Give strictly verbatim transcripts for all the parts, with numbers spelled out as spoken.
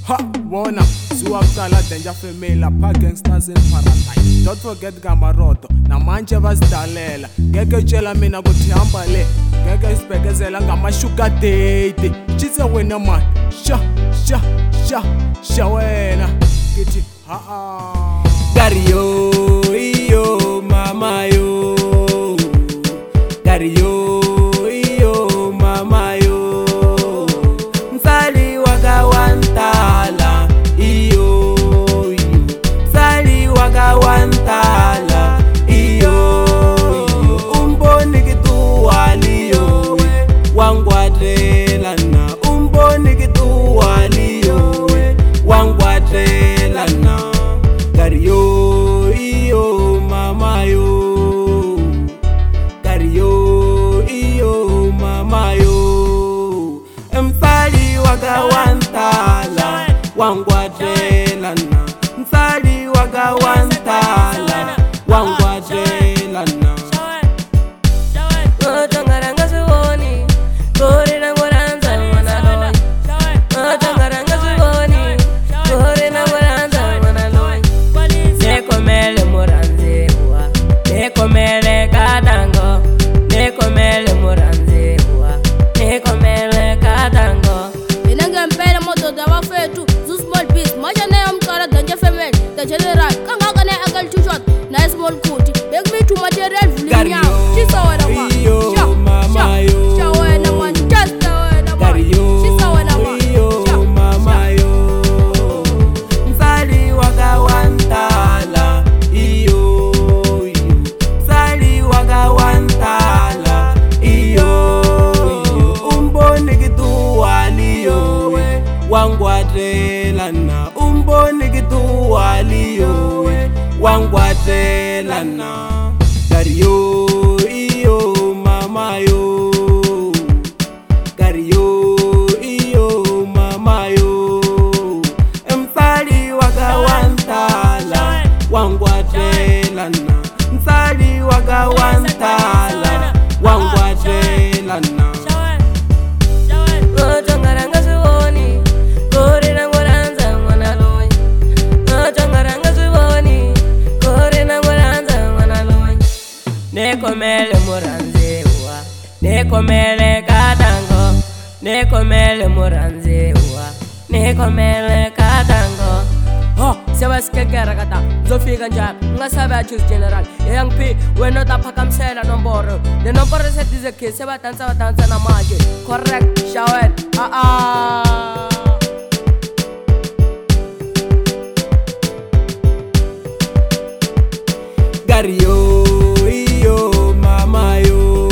Ha, bona, suwakala danger female, pa gangsters in paradise. Don't forget Gamaroto, na manje vasidalela. Ngeke tshela mina kuthi hamba le, ngeke isibhekezela ngamashuka date. Chitsa wena man, sha sha sha sha wena. Kithi ha ha. Gario iyo mama yo, Gario iyo mama yo, msali waka wantala iyo iyo, msali waka wantala iyo iyo, umboni kitu waliyo wangwadela na, umboni kitu waliyo wangwadela na. Gario iyo mama yo, Gario iyo mama yo, msali waka wantala wangwadela na, msali waka wantala wangwadela na. Otangaranga suoni, kore na ngoranza manaloi. Otangaranga suoni, kore na ngoranza manaloi. Nekomele muranzewa, nekomele kadango, nekomele muranzewa, nekomele kadango. Inanga mpela moto da wafetu, zu small piece, maja ne amkara danger female, the general, kanga kane agal two shot, na small kuti, beg me to material vlinya. Chisa wana ma, sha sha sha wana man, just wana ma, chisa wana ma, sha mama yo, msali waka wantala iyo iyo, msali waka wantala iyo iyo, umboni kitu waliyo wangwadela na, umboni kitu waliyo wangwadela na. Gario iyo mama yo, Gario iyo mama yo, msali waka wantala wangwadela na, msali waka wantala wangwadela na. Otangaranga suoni, kore na ngoranza manaloi. Otangaranga suoni, kore na ngoranza manaloi. Nekomele muranzewa, nekomele kadango, nekomele muranzewa, nekomele kadango. Oh, sewa sikegera kata, zofika njani, ngasabe achus general. Young P, wena tapaka msela nomboro. The number set is a kiss, sewa tansa wa tansa na maji. Correct, shawet, ah ah. Gario iyo mama yo,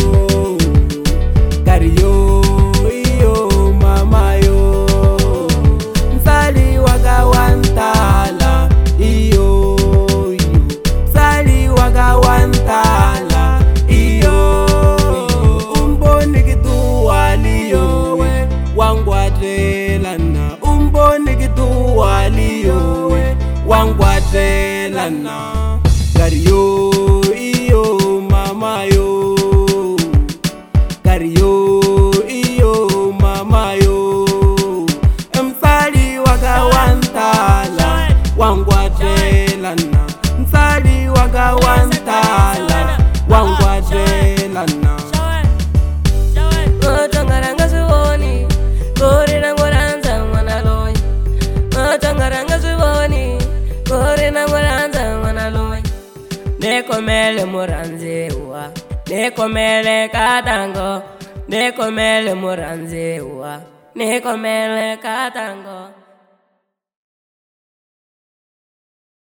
Gario iyo mama yo, msali waka wantala iyo iyo, msali waka wantala iyo iyo, umboni kitu waliyo wangwadela na, umboni kitu waliyo wangwadela na. Gario iyo mama yo, Gario iyo mama yo, msali waka wantala wangwadela na, msali waka wantala wangwadela na. Otangaranga suoni, kore na ngoranza manaloi. Otangaranga suoni, kore na ngoranza manaloi. Nekomele muranzewa, nekomele kadango, nekomele muranzewa, nekomele kadango.